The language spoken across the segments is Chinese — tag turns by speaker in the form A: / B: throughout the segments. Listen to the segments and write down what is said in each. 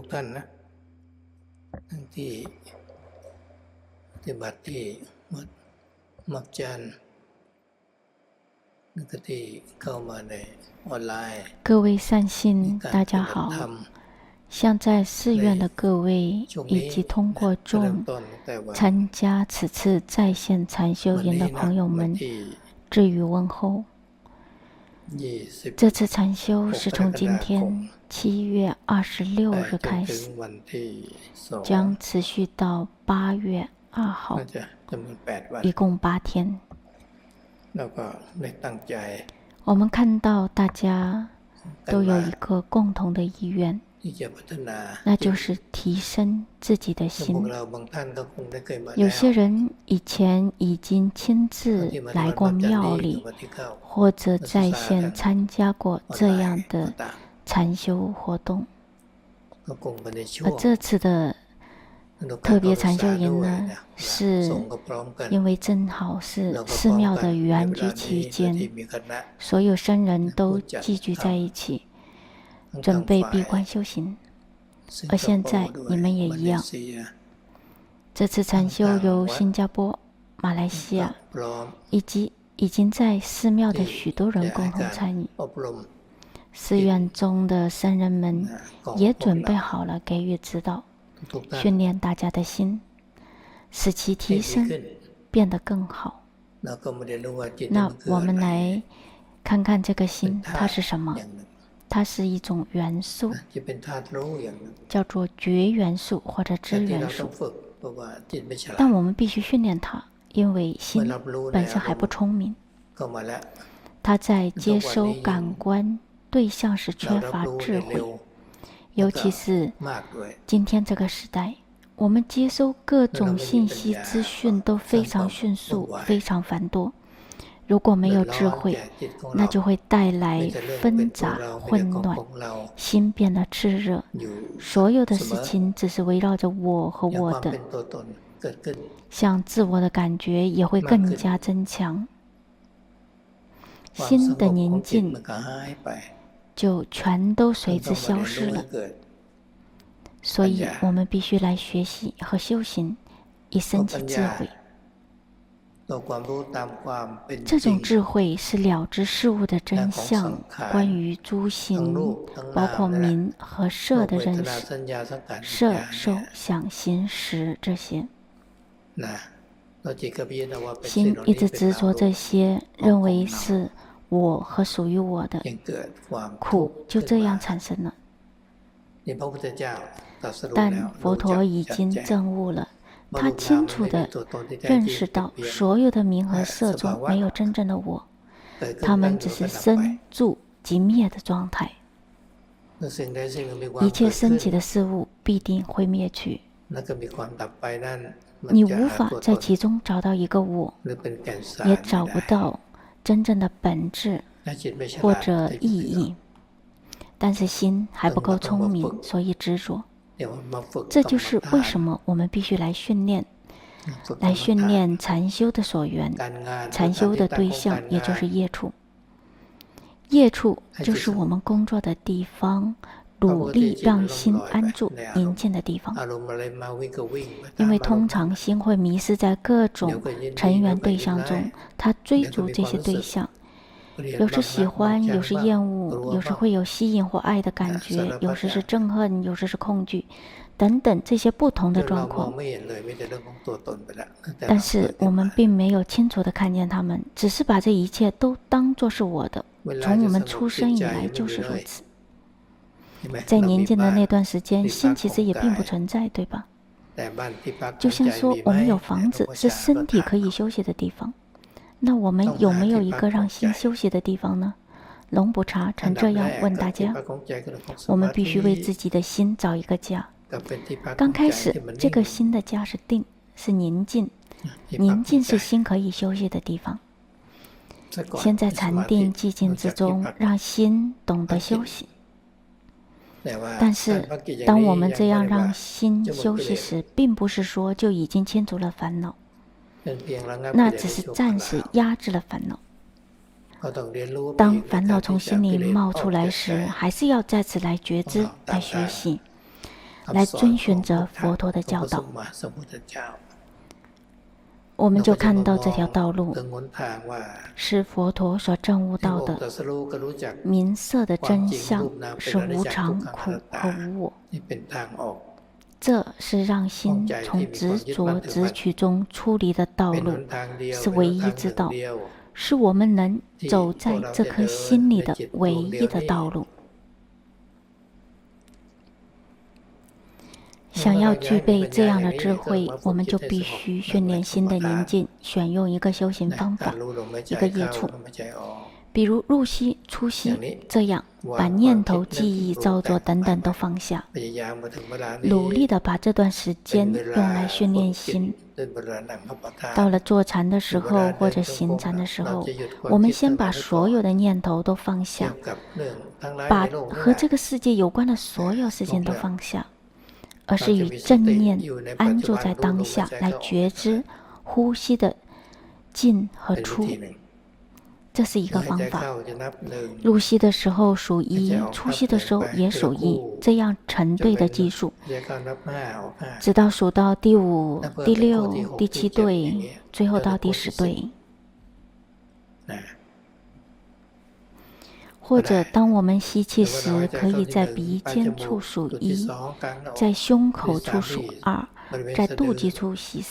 A: ท่านนะทั้งที่ปฏิบัติที่วัดมักจันทร์แล้วก็ที่เข้ามาในออนไลน์
B: 各位善信，大家好。像在寺院的各位，以及通过众参加此次在线禅修营的朋友们，致以问候。这次禅修是从今天7月26日开始，将持续到8月2号，一共8天。我们看到大家都有一个共同的意愿，那就是提升自己的心。有些人以前已经亲自来过庙里，或者在线参加过这样的禅修活动。而这次的特别禅修营呢，是因为正好是寺庙的圆寂期间，所有僧人都聚集在一起，准备闭关修行。而现在你们也一样，这次禅修由新加坡、马来西亚以及已经在寺庙的许多人共同参与。寺院中的僧人们也准备好了给予指导，训练大家的心，使其提升，变得更好。那我们来看看这个心，它是什么？它是一种元素，叫做觉元素或者知元素。但我们必须训练它，因为心本身还不聪明，它在接收感官对象时缺乏智慧。尤其是今天这个时代，我们接收各种信息资讯都非常迅速，非常繁多。如果没有智慧，那就会带来纷杂混乱，心变得炽热，所有的事情只是围绕着我和我的，像自我的感觉也会更加增强，心的宁静就全都随之消失了。所以我们必须来学习和修行，以升起智慧。这种智慧是了知事物的真相，关于诸行，包括名和色的认识，色、受、想、行、识这些。心一直执着这些，认为是我和属于我的，苦就这样产生了。但佛陀已经证悟了，他清楚地认识到所有的名和色中没有真正的我，他们只是生住即灭的状态。一切升起的事物必定会灭去，你无法在其中找到一个我，也找不到真正的本质或者意义。但是心还不够聪明，所以执着。这就是为什么我们必须来训练禅修的所缘，禅修的对象也就是业处。业处就是我们工作的地方，努力让心安住宁静的地方。因为通常心会迷失在各种尘缘对象中，他追逐这些对象，有时喜欢，有时厌恶，有时会有吸引或爱的感觉，有时是憎恨，有时是恐惧，等等这些不同的状况。但是我们并没有清楚地看见他们，只是把这一切都当作是我的。从我们出生以来就是如此。在宁静的那段时间，心其实也并不存在，对吧？就像说我们有房子，是身体可以休息的地方。那我们有没有一个让心休息的地方呢？龙普查曾这样问大家：我们必须为自己的心找一个家。刚开始，这个心的家是定，是宁静，宁静是心可以休息的地方。先在禅定寂静之中，让心懂得休息。但是，当我们这样让心休息时，并不是说就已经清除了烦恼。那只是暂时压制了烦恼。当烦恼从心里冒出来时，还是要再次来觉知，来学习。 来遵循着佛陀的教导，我们就看到这条道路是佛陀所证悟到的明色的真相，是无常、苦和无我。这是让心从执着执取中出离的道路，是唯一之道，是我们能走在这颗心里的唯一的道路。想要具备这样的智慧，我们就必须训练心的宁静，选用一个修行方法，一个业处，比如入息、出息，这样把念头、记忆、造作等等都放下，努力的把这段时间用来训练心。到了坐禅的时候或者行禅的时候，我们先把所有的念头都放下，把和这个世界有关的所有事情都放下，而是以正念安住在当下，来觉知呼吸的进和出。这是一个方法。入息的时候数1，出息的时候也数1，这样成对的计数，直到数到第5、第6、第7对，最后到第10对。或者当我们吸气时，可以在鼻尖处数1，在胸口处数2，在肚脐处数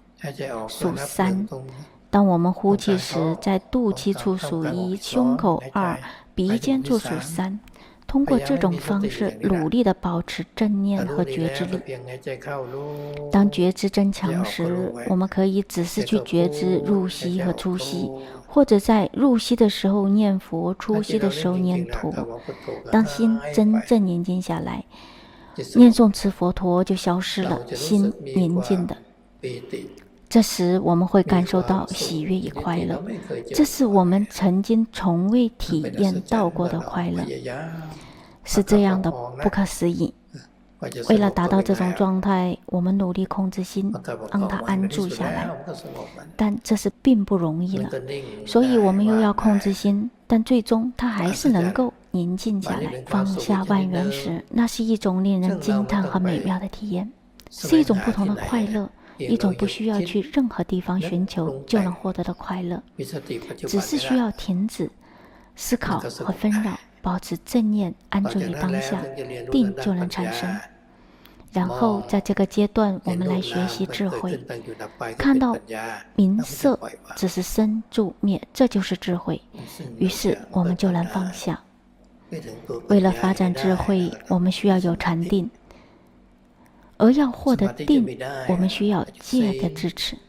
B: 3。当我们呼气时，在肚脐处数1，胸口2，鼻尖处数3。通过这种方式，努力地保持正念和觉知力。当觉知增强时，我们可以只是去觉知入息和出息，或者在入息的时候念佛，出息的时候念陀。当心真正宁静下来，念诵持佛陀就消失了，心宁静的。这时我们会感受到喜悦与快乐，这是我们曾经从未体验到过的快乐，是这样的不可思议。为了达到这种状态，我们努力控制心，让它安住下来，但这是并不容易了。所以我们又要控制心，但最终它还是能够宁静下来。放下万缘时，那是一种令人惊叹和美妙的体验，是一种不同的快乐，一种不需要去任何地方寻求就能获得的快乐，只是需要停止思考和纷扰，保持正念，安住于当下，定就能产生。然后在这个阶段，我们来学习智慧，看到明色只是生住灭，这就是智慧，于是我们就能放下。为了发展智慧，我们需要有禅定，而要获得定，我们需要戒的支持。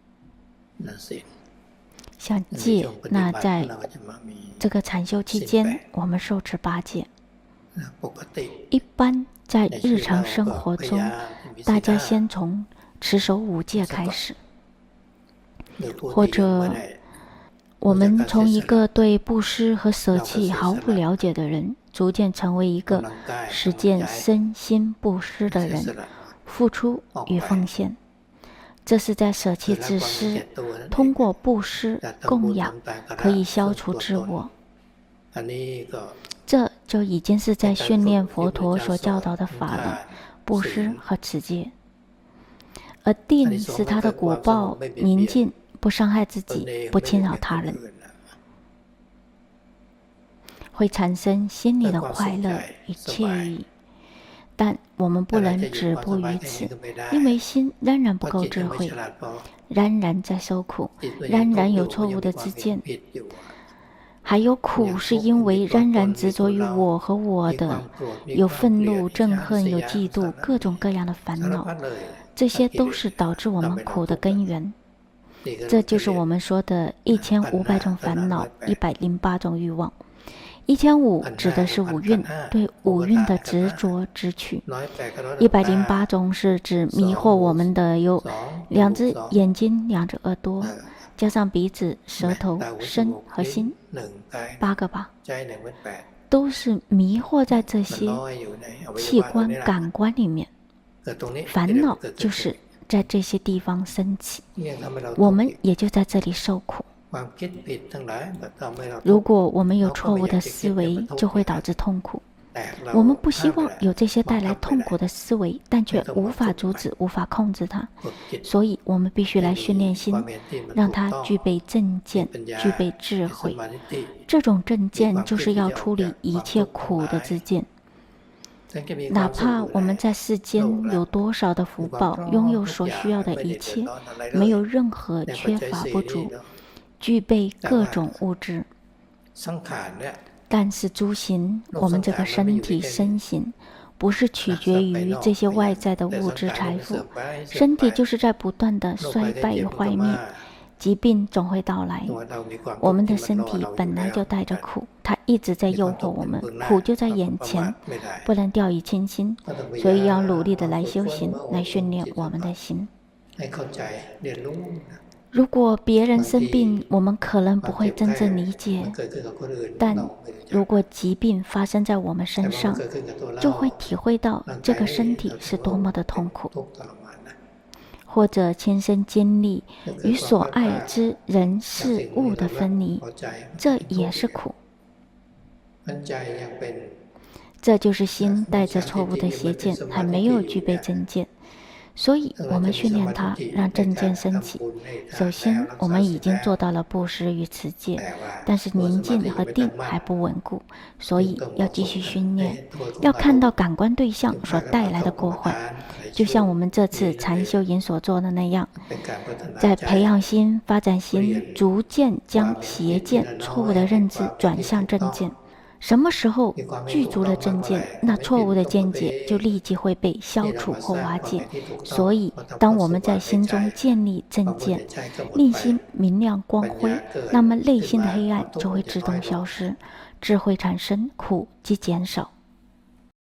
B: 像戒，那在这个禅修期间，我们受持8戒。一般在日常生活中，大家先从持守5戒开始，或者我们从一个对布施和舍弃毫不了解的人，逐渐成为一个实践身心布施的人，付出与奉献。这是在舍弃自私，通过布施供养可以消除自我。这就已经是在训练佛陀所教导的法了，布施和持戒。而定是他的果报，宁静，不伤害自己，不侵扰他人，会产生心里的快乐与惬意。但我们不能止步于此，因为心仍然不够智慧，仍然在受苦，仍然有错误的知见，还有苦是因为仍然执着于我和我的，有愤怒、憎恨，有嫉妒，各种各样的烦恼，这些都是导致我们苦的根源。这就是我们说的1500种烦恼，108种欲望。1500指的是5蕴，对5蕴的执着执取。108种是指迷惑我们的有2只眼睛、2只耳朵，加上鼻子、舌头、身和心，8个吧，都是迷惑在这些器官、感官里面。烦恼就是在这些地方升起，我们也就在这里受苦。如果我们有错误的思维，就会导致痛苦。 我们不希望有这些带来痛苦的思维，但却无法阻止、无法控制它。所以，我们必须来训练心，让它具备正见、具备智慧。这种正见就是要处理一切苦的知见。哪怕我们在世间有多少的福报，拥有所需要的一切，没有任何缺乏不足，具备各种物质，但是诸行，我们这个身体身形，不是取决于这些外在的物质财富，身体就是在不断的衰败与坏灭，疾病总会到来。我们的身体本来就带着苦，它一直在诱惑我们，苦就在眼前，不能掉以轻心，所以要努力的来修行，来训练我们的心。如果别人生病，我们可能不会真正理解，但如果疾病发生在我们身上，就会体会到这个身体是多么的痛苦。或者亲身经历与所爱之人事物的分离，这也是苦。这就是心带着错误的邪见，还没有具备正见。所以我们训练它，让正见升起。首先，我们已经做到了布施与持戒，但是宁静和定还不稳固，所以要继续训练，要看到感官对象所带来的过患。就像我们这次禅修营所做的那样，在培养心、发展心，逐渐将邪见、错误的认知转向正见。什么时候具足了正见，那错误的见解就立即会被消除或瓦解。所以，当我们在心中建立正见，令心明亮光辉，那么内心的黑暗就会自动消失，智慧产生，苦即减少。